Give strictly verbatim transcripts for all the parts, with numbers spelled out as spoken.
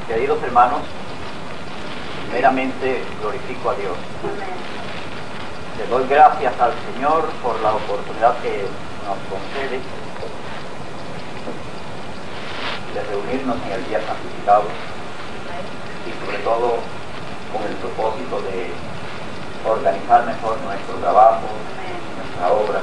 Queridos hermanos, primeramente glorifico a Dios. Le doy gracias al Señor por la oportunidad que nos concede de reunirnos en el día santificado y sobre todo con el propósito de organizar mejor nuestro trabajo, nuestra obra.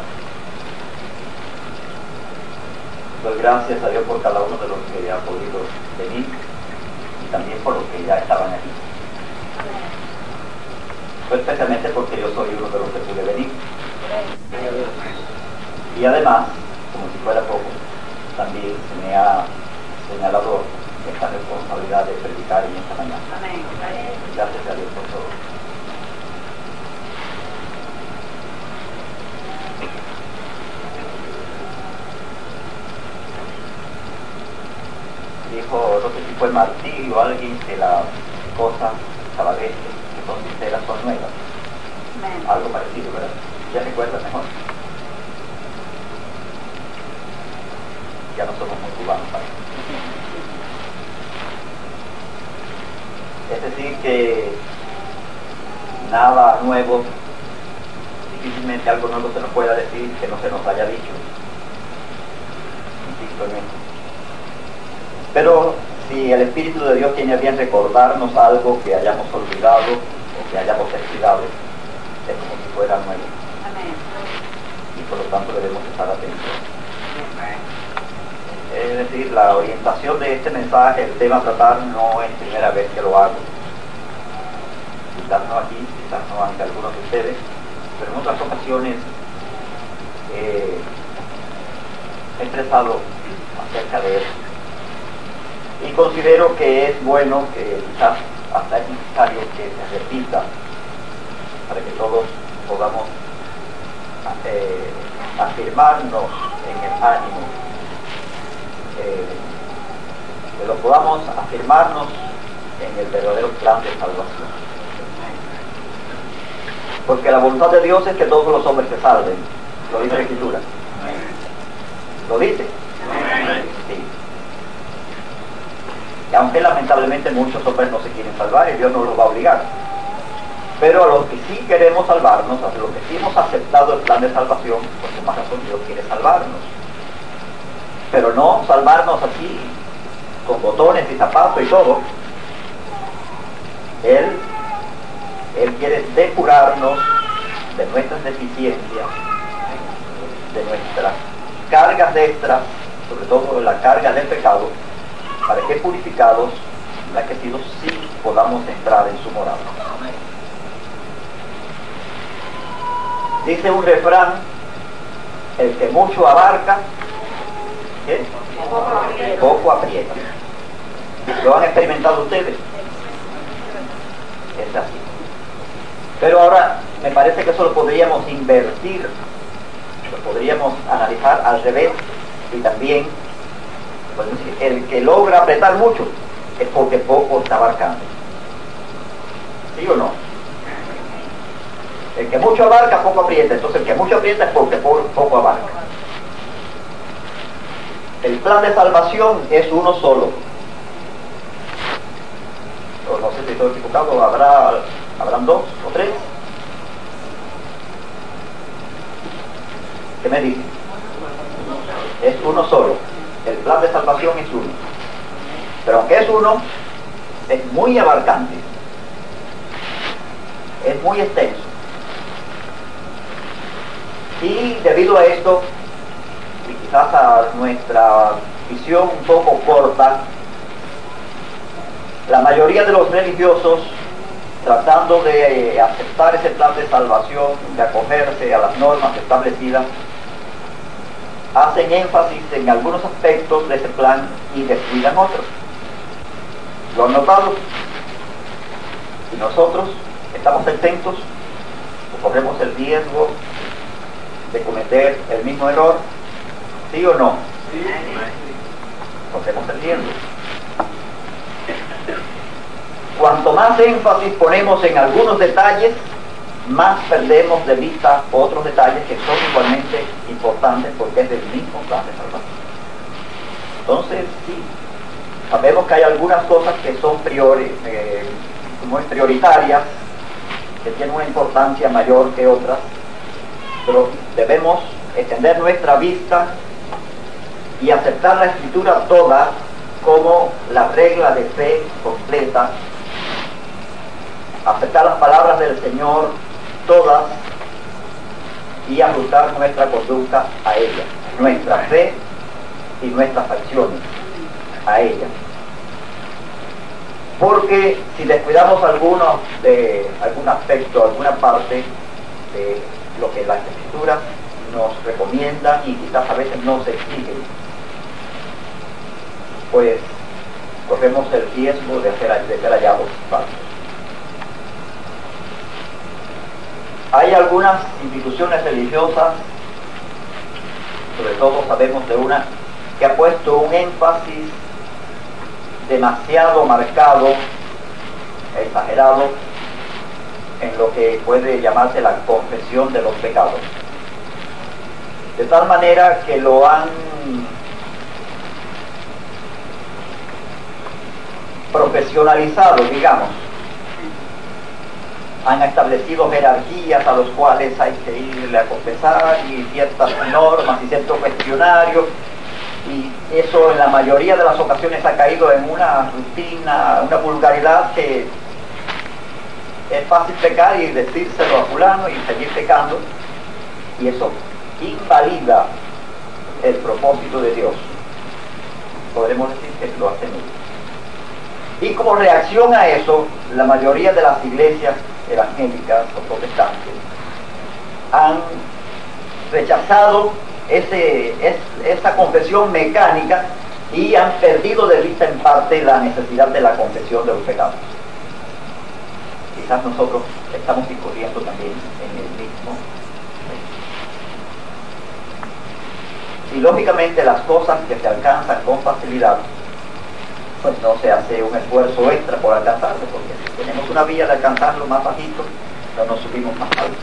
Doy gracias a Dios por cada uno de los que ha podido venir y también por los que ya estaban aquí. Pues especialmente porque yo soy uno de los que pude venir. Y además, como si fuera poco, también se me ha señalado esta responsabilidad de predicar en esta mañana. Gracias a Dios por todo. Dijo, no sé si fue Martí o alguien, que las cosas cabalestres que son sinceras son nuevas. Amén. Algo parecido, ¿verdad? Ya recuerda mejor. Ya no somos muy cubanos para eso. Es decir, que nada nuevo, difícilmente algo nuevo se nos pueda decir que no se nos haya dicho. Insisto en esto. Pero si el Espíritu de Dios tiene a bien recordarnos algo que hayamos olvidado o que hayamos descuidado, es como si fuera nuevo. Amén. Y por lo tanto debemos estar atentos. Amén. Es decir, la orientación de este mensaje, el tema a tratar, no es primera vez que lo hago. Quizás no aquí, quizás no ante algunos de ustedes, pero en otras ocasiones eh, he expresado acerca de eso. Y considero que es bueno, que quizás hasta es necesario que se repita para que todos podamos eh, afirmarnos en el ánimo, eh, que lo podamos afirmarnos en el verdadero plan de salvación. Porque la voluntad de Dios es que todos los hombres se salven. Lo dice la Escritura. ¿Lo dice? Sí. Y aunque lamentablemente muchos hombres no se quieren salvar y Dios no los va a obligar. Pero a los que sí queremos salvarnos, a los que sí hemos aceptado el plan de salvación, por más razón Dios quiere salvarnos. Pero no salvarnos así, con botones y zapatos y todo. Él, Él quiere depurarnos de nuestras deficiencias, de nuestras cargas extras, sobre todo de la carga del pecado, para que purificados, blanquecidos, sí podamos entrar en su morada. Dice un refrán, el que mucho abarca, ¿qué? Poco aprieta. ¿Lo han experimentado ustedes? Es así. Pero ahora me parece que eso lo podríamos invertir, lo podríamos analizar al revés y también, podemos decir, el que logra apretar mucho es porque poco está abarcando. ¿Sí o no? El que mucho abarca, poco aprieta. Entonces el que mucho aprieta es porque poco abarca. El plan de salvación es uno solo. O no sé si estoy equivocado, habrá, habrán dos o tres. ¿Qué me dicen? Es uno solo. El plan de salvación es uno. Pero aunque es uno, es muy abarcante. Es muy extenso. Y debido a esto, y quizás a nuestra visión un poco corta, la mayoría de los religiosos, tratando de aceptar ese plan de salvación, de acogerse a las normas establecidas, hacen énfasis en algunos aspectos de ese plan y descuidan otros. ¿Lo han notado? Y nosotros estamos exentos o corremos el riesgo de cometer el mismo error, ¿sí o no? Sí. Corremos el riesgo. Cuanto más énfasis ponemos en algunos detalles, más perdemos de vista otros detalles que son igualmente importantes porque es del mismo plan de salvación. Entonces, sí, sabemos que hay algunas cosas que son priori, eh, como es prioritarias, que tienen una importancia mayor que otras, pero debemos extender nuestra vista y aceptar la Escritura toda como la regla de fe completa, aceptar las palabras del Señor todas y ajustar nuestra conducta a ella, nuestra fe y nuestras acciones a ella. Porque si descuidamos algunos de algún aspecto, alguna parte de lo que las Escrituras nos recomiendan y quizás a veces no se exigen, pues corremos el riesgo de ser, de ser hallados falsos. Hay algunas instituciones religiosas, sobre todo sabemos de una, que ha puesto un énfasis demasiado marcado, exagerado, en lo que puede llamarse la confesión de los pecados. De tal manera que lo han profesionalizado, digamos. Han establecido jerarquías a los cuales hay que irle a confesar y ciertas normas y ciertos cuestionarios, y eso en la mayoría de las ocasiones ha caído en una rutina, una vulgaridad que es fácil pecar y decírselo a fulano y seguir pecando, y eso invalida el propósito de Dios. Podremos decir que lo hacen ellos. Y como reacción a eso, la mayoría de las iglesias evangélicas o protestantes han rechazado ese, es, esa confesión mecánica y han perdido de vista en parte la necesidad de la confesión de los pecados. Quizás nosotros estamos incurriendo también en el mismo. Y lógicamente las cosas que se alcanzan con facilidad, pues no se hace un esfuerzo extra por alcanzarlo, porque si tenemos una vía de alcanzarlo más bajito, no nos subimos más alto.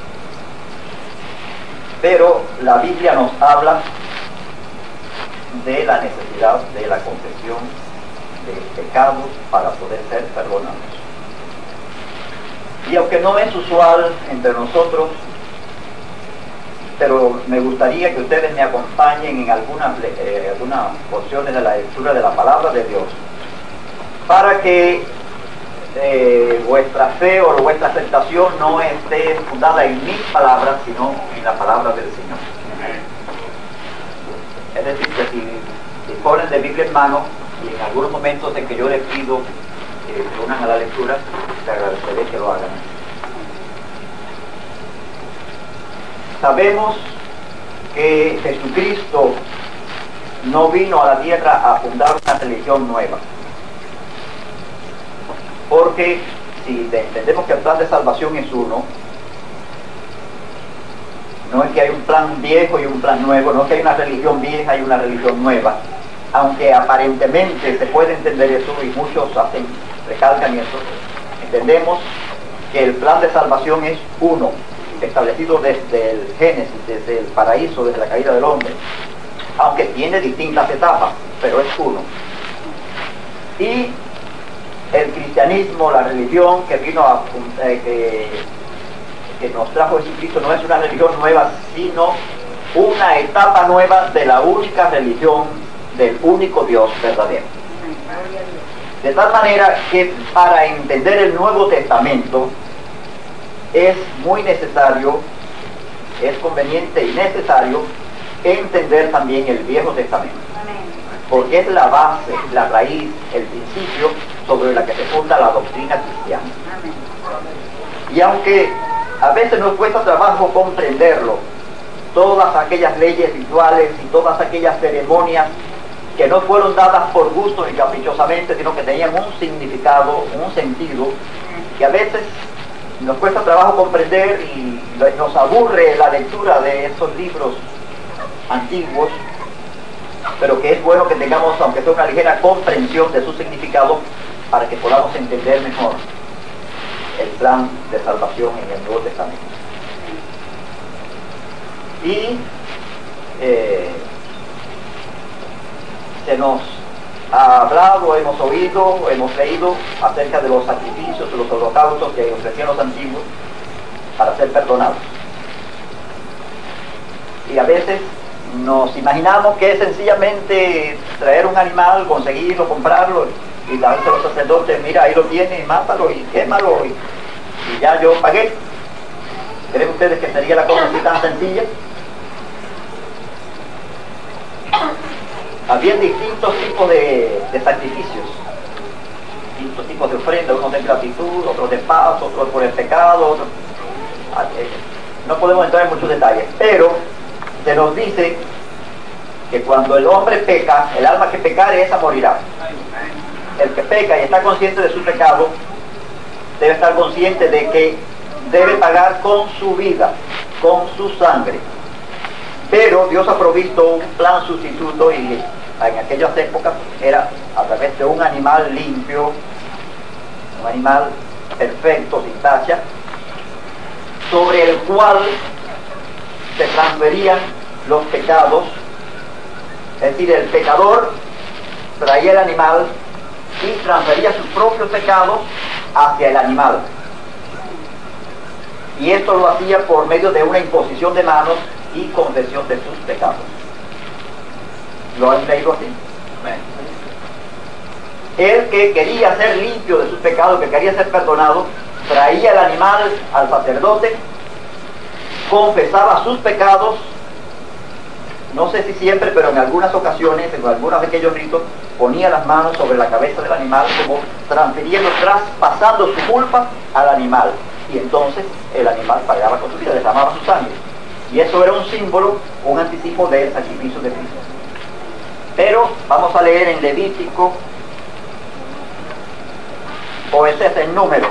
Pero la Biblia nos habla de la necesidad de la confesión de pecados para poder ser perdonados. Y aunque no es usual entre nosotros, pero me gustaría que ustedes me acompañen en algunas, eh, algunas porciones de la lectura de la palabra de Dios, para que eh, vuestra fe o vuestra aceptación no esté fundada en mis palabras, sino en la palabra del Señor. Es decir, que si disponen de Biblia en mano, y en algunos momentos en que yo les pido que se unan a la lectura, te agradeceré que lo hagan. Sabemos que Jesucristo no vino a la tierra a fundar una religión nueva, porque si entendemos que el plan de salvación es uno, no es que hay un plan viejo y un plan nuevo, no es que hay una religión vieja y una religión nueva, aunque aparentemente se puede entender eso y muchos hacen, recalcan eso. Entendemos que el plan de salvación es uno, establecido desde el Génesis, desde el paraíso, desde la caída del hombre, aunque tiene distintas etapas, pero es uno. Y el cristianismo, la religión que vino a eh, que, que nos trajo Jesucristo, no es una religión nueva, sino una etapa nueva de la única religión del único Dios verdadero. De tal manera que para entender el Nuevo Testamento es muy necesario, es conveniente y necesario entender también el Viejo Testamento, porque es la base, la raíz, el principio sobre la que se funda la doctrina cristiana. Y aunque a veces nos cuesta trabajo comprenderlo, todas aquellas leyes rituales y todas aquellas ceremonias que no fueron dadas por gusto ni caprichosamente, sino que tenían un significado, un sentido, que a veces nos cuesta trabajo comprender y nos aburre la lectura de esos libros antiguos, pero que es bueno que tengamos, aunque sea una ligera comprensión de su significado, para que podamos entender mejor el plan de salvación en el Nuevo Testamento. Y eh, se nos hablado, hemos oído, hemos leído acerca de los sacrificios, de los holocaustos que ofrecían los antiguos para ser perdonados. Y a veces nos imaginamos que es sencillamente traer un animal, conseguirlo, comprarlo y darse a los sacerdotes, mira, ahí lo tiene, mátalo y quémalo y, y ya yo pagué. ¿Creen ustedes que sería la cosa así tan sencilla? Había distintos tipos de, de sacrificios, distintos tipos de ofrendas, unos de gratitud, otros de paz, otros por el pecado, otros... No podemos entrar en muchos detalles, pero se nos dice que cuando el hombre peca, el alma que pecare, esa morirá. El que peca y está consciente de su pecado, debe estar consciente de que debe pagar con su vida, con su sangre. Pero Dios ha provisto un plan sustituto y en aquellas épocas era a través de un animal limpio, un animal perfecto, sin tacha, sobre el cual se transferían los pecados. Es decir, el pecador traía el animal y transfería sus propios pecados hacia el animal. Y esto lo hacía por medio de una imposición de manos y confesión de sus pecados. ¿Lo han leído así? El que quería ser limpio de sus pecados, que quería ser perdonado, traía el animal al sacerdote, confesaba sus pecados, no sé si siempre, pero en algunas ocasiones, en algunos de aquellos ritos, ponía las manos sobre la cabeza del animal, como transfiriendo, traspasando su culpa al animal. Y entonces el animal pagaba con su vida, derramaba su sangre. Y eso era un símbolo, un anticipo del sacrificio de Cristo. Pero vamos a leer en Levítico, o ese es en Números.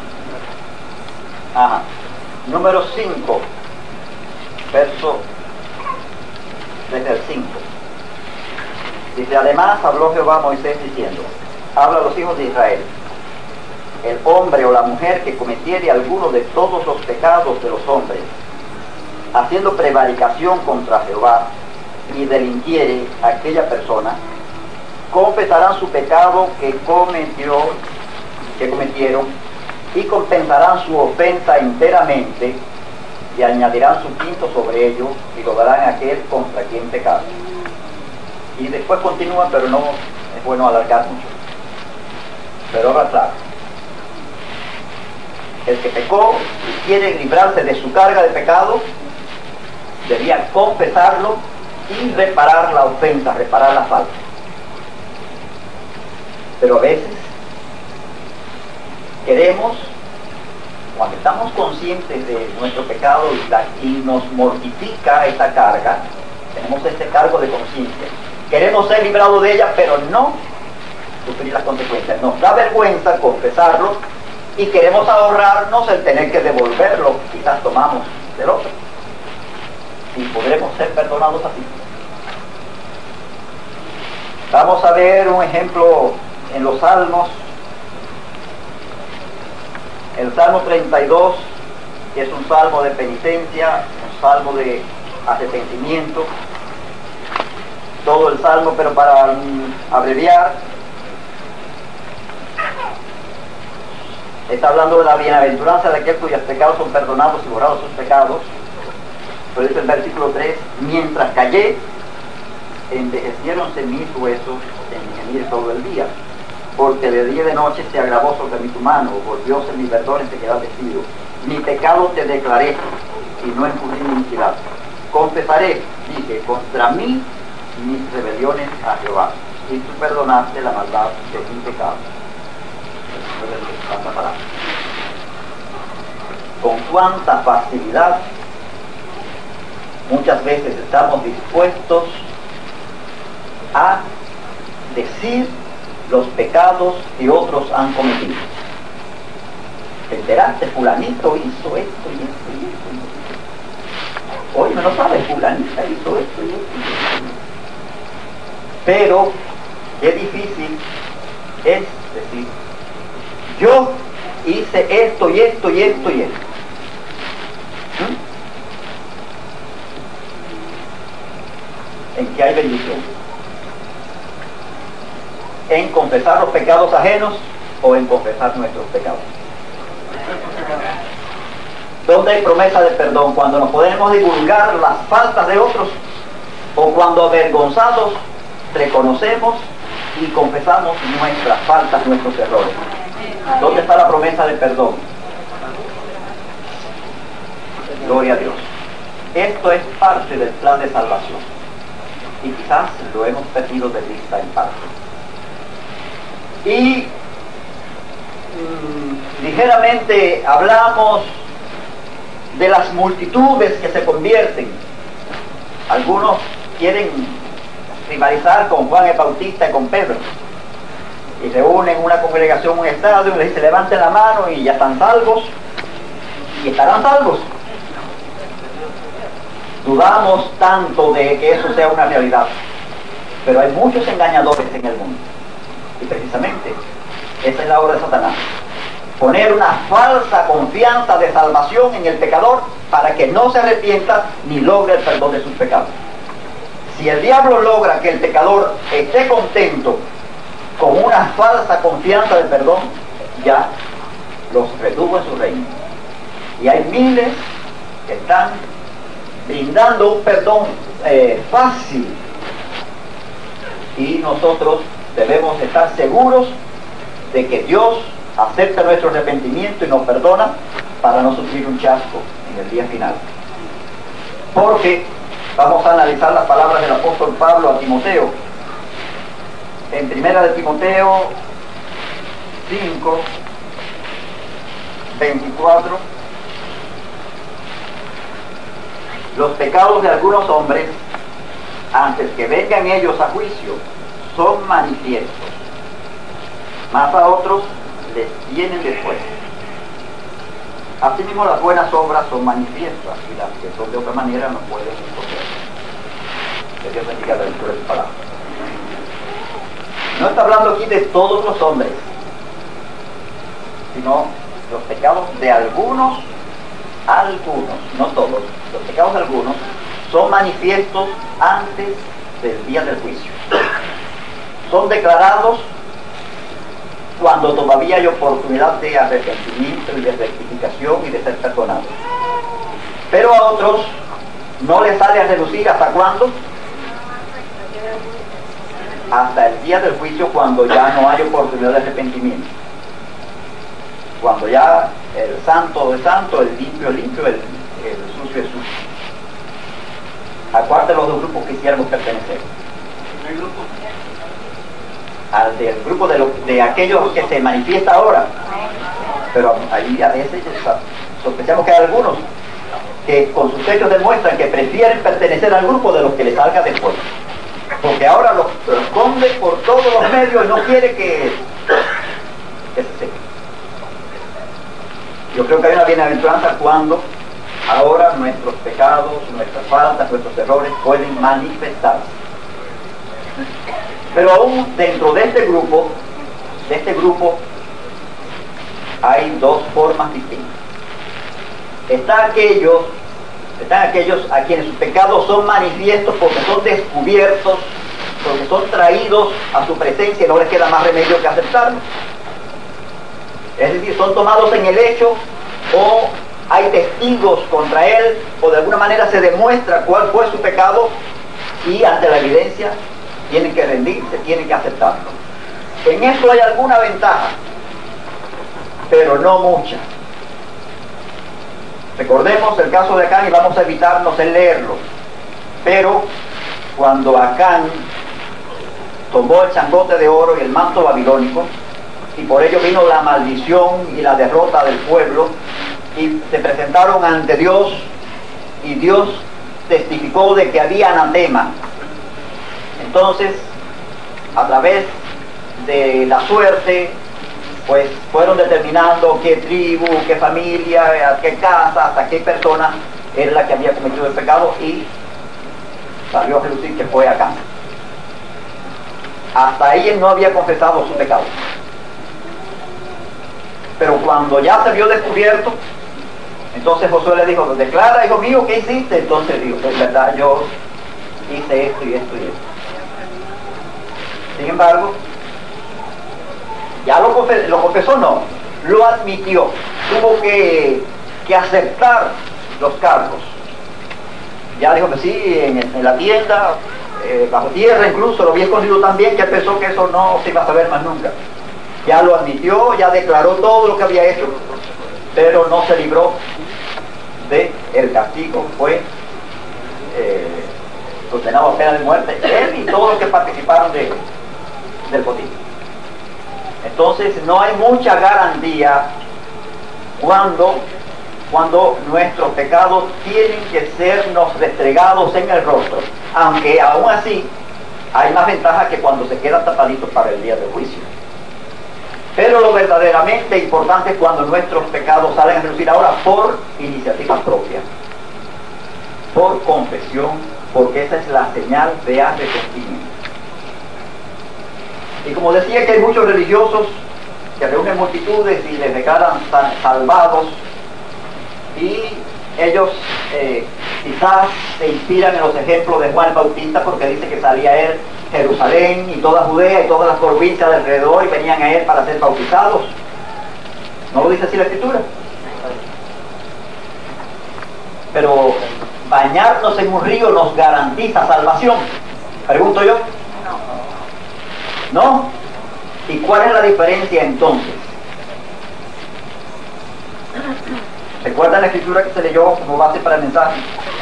Ajá. Número cinco, verso desde el cinco. Dice, además habló Jehová a Moisés diciendo, habla a los hijos de Israel, el hombre o la mujer que cometiere alguno de todos los pecados de los hombres, haciendo prevaricación contra Jehová, y delinquiere aquella persona, confesarán su pecado que cometió, que cometieron, y compensarán su ofensa enteramente, y añadirán su quinto sobre ello, y lo darán a aquel contra quien pecaron. Y después continúa, pero no es bueno alargar mucho. Pero ahora claro. El que pecó y quiere librarse de su carga de pecado, debía confesarlo y reparar la ofensa, reparar la falta. Pero a veces queremos, cuando estamos conscientes de nuestro pecado y, la, y nos mortifica esta carga, tenemos este cargo de conciencia, queremos ser librados de ella, pero no sufrir las consecuencias. Nos da vergüenza confesarlo y queremos ahorrarnos el tener que devolverlo, quizás tomamos del otro. Y podremos ser perdonados así. Vamos a ver un ejemplo en los Salmos. El Salmo treinta y dos, que es un salmo de penitencia, un salmo de arrepentimiento. Todo el salmo, pero para um, abreviar, está hablando de la bienaventuranza de aquel cuyos pecados son perdonados y borrados sus pecados. Pero dice el versículo tres, mientras callé, envejeciéronse mis huesos en mi gemir todo el día, porque de día y de noche se agravó sobre mí tu mano, volvióse mi perdón en sequedad de vestido. Mi pecado te declaré, y no encubrí mi iniquidad. Confesaré, dije, contra mí mis rebeliones a Jehová, y tú perdonaste la maldad de mi pecado. Con cuánta facilidad muchas veces estamos dispuestos a decir los pecados que otros han cometido. ¿Te enteraste? Fulanito hizo esto y esto y esto y esto. Oye, no sabes, fulanita hizo esto y esto y esto. Pero qué difícil es decir, yo hice esto y esto y esto y esto. ¿Mm? ¿En qué hay bendición? ¿En confesar los pecados ajenos o en confesar nuestros pecados? ¿Dónde hay promesa de perdón? ¿Cuando nos podemos divulgar las faltas de otros o cuando avergonzados reconocemos y confesamos nuestras faltas, nuestros errores? ¿Dónde está la promesa de perdón? Gloria a Dios. Esto es parte del plan de salvación y quizás lo hemos perdido de vista en parte. Y mmm, ligeramente hablamos de las multitudes que se convierten. Algunos quieren rivalizar con Juan el Bautista y con Pedro y reúnen una congregación, un estadio y les dicen levanten la mano y ya están salvos y estarán salvos. Dudamos tanto de que eso sea una realidad, pero hay muchos engañadores en el mundo y precisamente esa es la obra de Satanás, poner una falsa confianza de salvación en el pecador para que no se arrepienta ni logre el perdón de sus pecados. Si el diablo logra que el pecador esté contento con una falsa confianza de perdón, ya los retuvo en su reino. Y hay miles que están brindando un perdón eh, fácil, y nosotros debemos estar seguros de que Dios acepta nuestro arrepentimiento y nos perdona para no sufrir un chasco en el día final. Porque vamos a analizar las palabras del apóstol Pablo a Timoteo en primera de Timoteo cinco veinticuatro. Los pecados de algunos hombres, antes que vengan ellos a juicio, son manifiestos, mas a otros les vienen después. Asimismo, las buenas obras son manifiestas y las que son de otra manera no pueden esconder. Que Dios bendiga la lectura de su palabra. No está hablando aquí de todos los hombres, sino los pecados de algunos, algunos, no todos, los pecados de algunos son manifiestos antes del día del juicio. Son declarados cuando todavía hay oportunidad de arrepentimiento y de rectificación y de ser perdonados. Pero a otros no les sale a relucir ¿hasta cuándo? Hasta el día del juicio, cuando ya no hay oportunidad de arrepentimiento. Cuando ya el santo es santo, el limpio es limpio, el, el sucio es sucio. ¿A cuál de los dos grupos quisiéramos pertenecer? ¿El grupo? Al del grupo de, lo, de aquellos que se manifiesta ahora. Pero ahí a veces sospechamos que hay algunos que con sus hechos demuestran que prefieren pertenecer al grupo de los que les salga después, porque ahora los, los esconde por todos los medios y no quiere que, que se sepa. Yo creo que hay una bienaventuranza cuando ahora nuestros pecados, nuestras faltas, nuestros errores pueden manifestarse. Pero aún dentro de este grupo, de este grupo, hay dos formas distintas. Están aquellos, están aquellos a quienes sus pecados son manifiestos porque son descubiertos, porque son traídos a su presencia y no les queda más remedio que aceptarlos. Es decir, son tomados en el hecho, o hay testigos contra él, o de alguna manera se demuestra cuál fue su pecado, y ante la evidencia tienen que rendirse, tienen que aceptarlo. En eso hay alguna ventaja, pero no mucha. Recordemos el caso de Acán y vamos a evitarnos el leerlo. Pero cuando Acán tomó el changote de oro y el manto babilónico, y por ello vino la maldición y la derrota del pueblo, y se presentaron ante Dios, y Dios testificó de que había anatema. Entonces, a través de la suerte, pues fueron determinando qué tribu, qué familia, qué casa, hasta qué persona era la que había cometido el pecado, y salió a relucir que fue Acán. Hasta ahí él no había confesado su pecado. Pero cuando ya se vio descubierto, entonces Josué le dijo, declara, hijo mío, ¿qué hiciste? Entonces dijo, es verdad, yo hice esto y esto y esto. Sin embargo, Ya lo, confe lo confesó, no, lo admitió, tuvo que, que aceptar los cargos. Ya dijo que sí, en, en la tienda, eh, bajo tierra incluso, lo había escondido tan bien que él pensó que eso no se iba a saber más nunca. Ya lo admitió, ya declaró todo lo que había hecho, pero no se libró del castigo. Fue eh, condenado a pena de muerte, él y todos los que participaron de, del botín. Entonces no hay mucha garantía cuando, cuando nuestros pecados tienen que sernos restregados en el rostro, aunque aún así hay más ventaja que cuando se quedan tapaditos para el día del juicio. Pero lo verdaderamente importante es cuando nuestros pecados salen a relucir ahora por iniciativa propia, por confesión, porque esa es la señal de arrepentimiento. Y como decía que hay muchos religiosos que reúnen multitudes y les declaran salvados, y ellos eh, quizás se inspiran en los ejemplos de Juan el Bautista, porque dice que salía él Jerusalén y toda Judea y todas las provincias de alrededor y venían a él para ser bautizados. ¿No lo dice así la Escritura? Pero bañarnos en un río nos garantiza salvación. Pregunto yo. ¿No? ¿Y cuál es la diferencia entonces? ¿Recuerdan la Escritura que se leyó como base para el mensaje?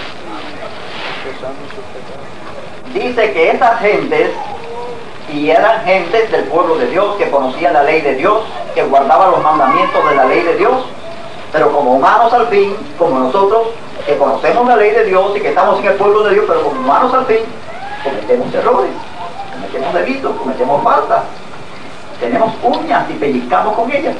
Dice que esas gentes, y eran gentes del pueblo de Dios, que conocían la ley de Dios, que guardaban los mandamientos de la ley de Dios, pero como humanos al fin, como nosotros, que conocemos la ley de Dios y que estamos en el pueblo de Dios, pero como humanos al fin, cometemos errores, cometemos delitos, cometemos faltas, tenemos uñas y pellizcamos con ellas.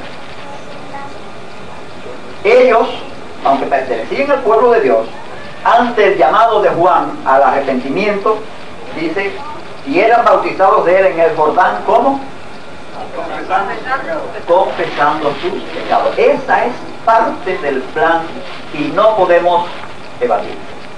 Ellos, aunque pertenecían al pueblo de Dios, ante el llamado de Juan al arrepentimiento, dice, y eran bautizados de él en el Jordán, ¿cómo? Confesando, confesando sus pecados. Esa es parte del plan y no podemos evadir.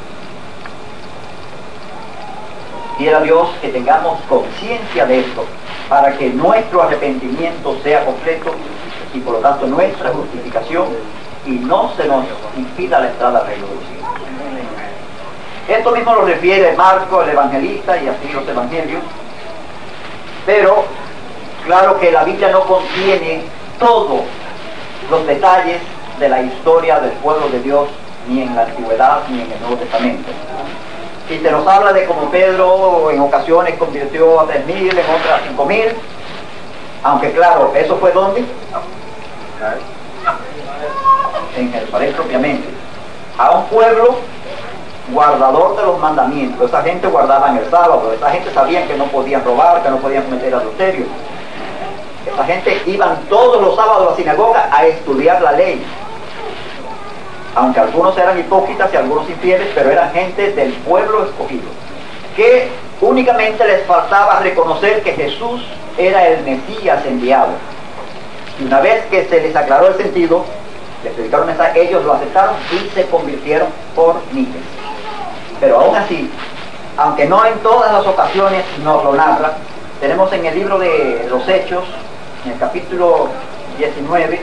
Quiera Dios que tengamos conciencia de esto, para que nuestro arrepentimiento sea completo y por lo tanto nuestra justificación, y no se nos impida la entrada al reino de los cielos. Esto mismo lo refiere Marco, el evangelista, y así los evangelios. Pero, claro que la Biblia no contiene todos los detalles de la historia del pueblo de Dios, ni en la Antigüedad, ni en el Nuevo Testamento. Y se nos habla de cómo Pedro en ocasiones convirtió a tres mil, en otras cinco mil. Aunque claro, ¿eso fue dónde? En Jerusalén propiamente. A un pueblo guardador de los mandamientos. Esa gente guardaba en el sábado, esa gente sabía que no podían robar, que no podían cometer adulterio. Esa gente iban todos los sábados a la sinagoga a estudiar la ley. Aunque algunos eran hipócritas y algunos infieles, pero eran gente del pueblo escogido, que únicamente les faltaba reconocer que Jesús era el Mesías enviado. Y una vez que se les aclaró el sentido, les predicaron el mensaje, ellos lo aceptaron y se convirtieron por miles. Pero aún así, aunque no en todas las ocasiones nos lo narra, tenemos en el libro de los Hechos, en el capítulo diecinueve,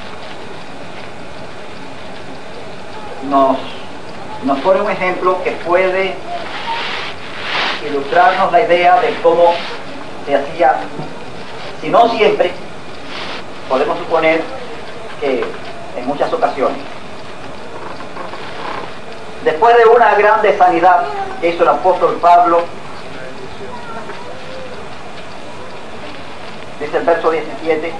nos, nos pone un ejemplo que puede ilustrarnos la idea de cómo se hacía, si no siempre, podemos suponer que en muchas ocasiones. Después de una grande sanidad que hizo el apóstol Pablo, dice el verso diecisiete,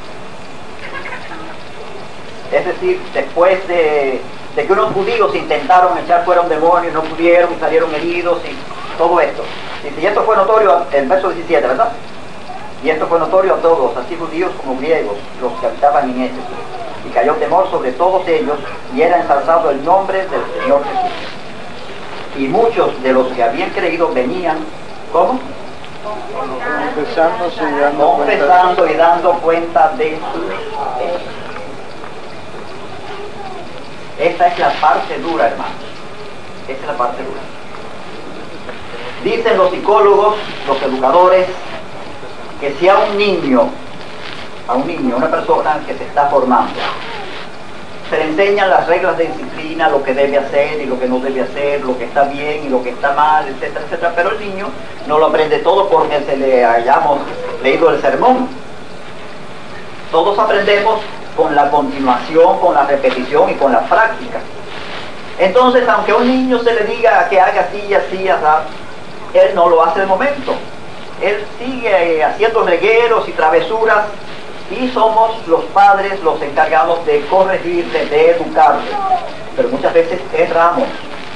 es decir, después de, de que unos judíos intentaron echar fuera un demonio y no pudieron y salieron heridos y todo esto. Y esto fue notorio, el verso diecisiete, ¿verdad? Y esto fue notorio a todos, así judíos como griegos, los que habitaban en Éfeso. Y cayó temor sobre todos ellos, y era ensalzado el nombre del Señor Jesús. Y muchos de los que habían creído venían, ¿cómo? Confesándose y dando Confesando cuenta. y dando cuenta de sus hechos. Esta es la parte dura, hermanos. Esta es la parte dura. Dicen los psicólogos, los educadores, que si a un niño a un niño, a una persona que se está formando, se le enseñan las reglas de disciplina, lo que debe hacer y lo que no debe hacer, lo que está bien y lo que está mal, etcétera, etcétera, pero el niño no lo aprende todo porque se le hayamos leído el sermón. Todos aprendemos con la continuación, con la repetición y con la práctica. Entonces, aunque a un niño se le diga que haga así y así, así, él no lo hace de momento. Él sigue haciendo regueros y travesuras, y somos los padres los encargados de corregirle, de educarle. Pero muchas veces erramos.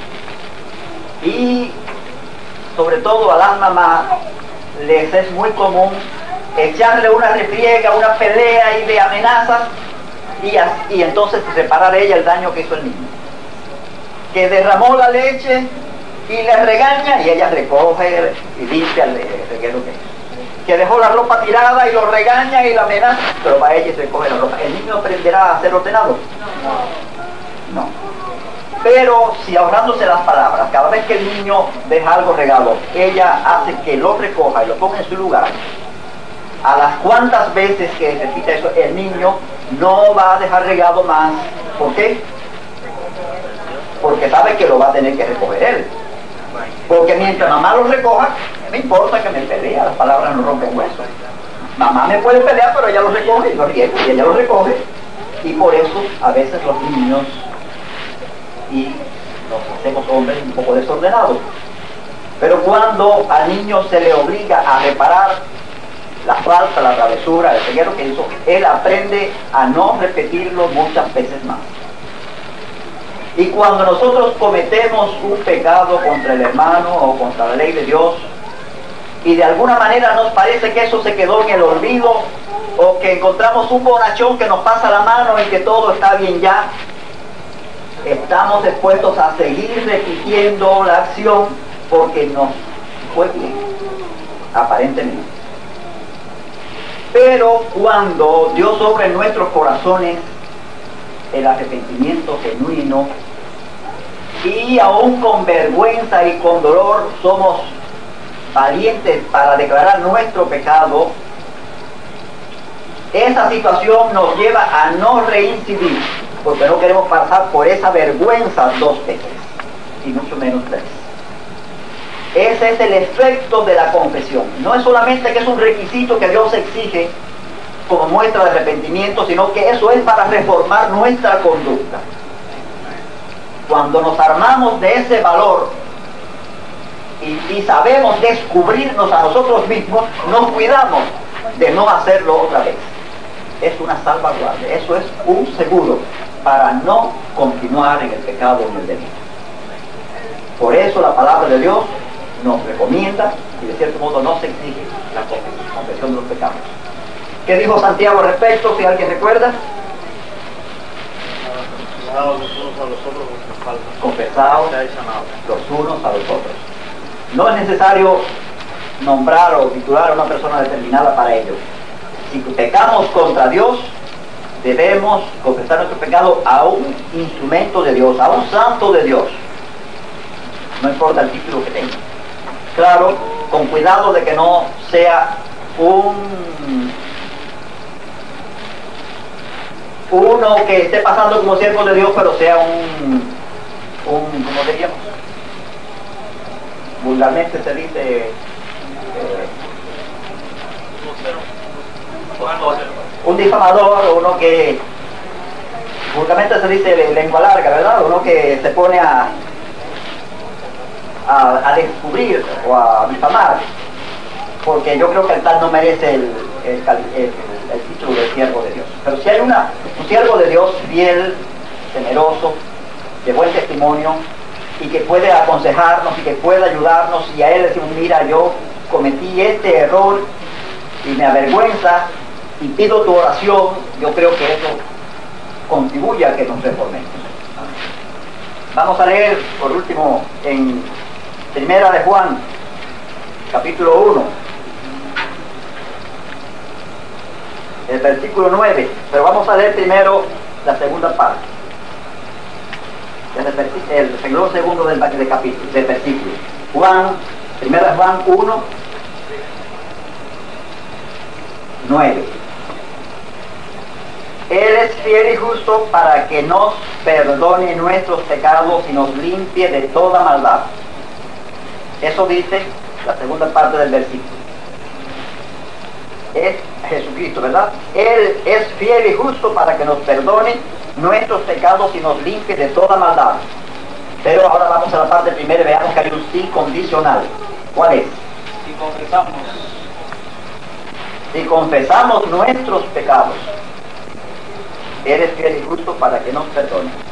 Y sobre todo a las mamás les es muy común echarle una refriega, una pelea y de amenazas, y, así, y entonces reparar ella el daño que hizo el niño. Que derramó la leche y le regaña y ella recoge y limpia el reguero que hizo. Que dejó la ropa tirada y lo regaña y la amenaza, pero para ella se recoge la ropa. ¿El niño aprenderá a ser ordenado? No. No. Pero si ahorrándose las palabras, cada vez que el niño deja algo regado, ella hace que lo recoja y lo ponga en su lugar, a las cuantas veces que repita eso, el niño no va a dejar regado más. ¿Por qué? Porque sabe que lo va a tener que recoger él. Porque mientras mamá lo recoja, no me importa que me pelee, las palabras no rompen hueso. Mamá me puede pelear, pero ella lo recoge y lo riega, y ella lo recoge. Y por eso a veces los niños y nos hacemos hombres un poco desordenados. Pero cuando al niño se le obliga a reparar la falta, la travesura, el reguero que hizo, él aprende a no repetirlo muchas veces más. Y cuando nosotros cometemos un pecado contra el hermano o contra la ley de Dios, y de alguna manera nos parece que eso se quedó en el olvido, o que encontramos un bonachón que nos pasa la mano y que todo está bien ya, estamos dispuestos a seguir repitiendo la acción porque nos fue bien, aparentemente. Pero cuando Dios obra en nuestros corazones el arrepentimiento genuino, y aún con vergüenza y con dolor somos valientes para declarar nuestro pecado, esa situación nos lleva a no reincidir, porque no queremos pasar por esa vergüenza dos veces, y mucho menos tres. Ese es el efecto de la confesión. No es solamente que es un requisito que Dios exige como muestra de arrepentimiento, sino que eso es para reformar nuestra conducta. Cuando nos armamos de ese valor y, y sabemos descubrirnos a nosotros mismos, nos cuidamos de no hacerlo otra vez. Es una salvaguardia, eso es un seguro para no continuar en el pecado ni el delito. Por eso la palabra de Dios nos recomienda, y de cierto modo nos exige, la confesión de los pecados. ¿Qué dijo Santiago al respecto, si alguien recuerda? Confesaos los unos a los otros. No es necesario nombrar o titular a una persona determinada para ello. Si pecamos contra Dios, debemos confesar nuestro pecado a un instrumento de Dios, a un santo de Dios. No importa el título que tenga. Claro, con cuidado de que no sea un uno que esté pasando como siervo de Dios, pero sea un, un ¿cómo diríamos? Vulgarmente se dice eh, un difamador, uno que vulgarmente se dice lengua larga, ¿verdad? Uno que se pone a a, a descubrir o a difamar, porque yo creo que el tal no merece el, el, el, el título de siervo de Dios. Pero si hay una, un siervo de Dios fiel, generoso, de buen testimonio, y que puede aconsejarnos y que puede ayudarnos, y a él decimos, mira, yo cometí este error y me avergüenza y pido tu oración, yo creo que eso contribuye a que nos reformemos. Vamos a leer por último en Primera de Juan, capítulo uno, el versículo nueve, pero vamos a leer primero la segunda parte, el, el segundo, segundo del, del capítulo, del versículo. Juan, Primera de Juan uno, nueve. es fiel y justo para que nos perdone nuestros pecados y nos limpie de toda maldad. Eso dice la segunda parte del versículo. Es Jesucristo, ¿verdad? Él es fiel y justo para que nos perdone nuestros pecados y nos limpie de toda maldad. Pero ahora vamos a la parte primera y veamos que hay un sí condicional. ¿Cuál es? Si confesamos. Si confesamos nuestros pecados, eres fiel y justo para que nos perdone.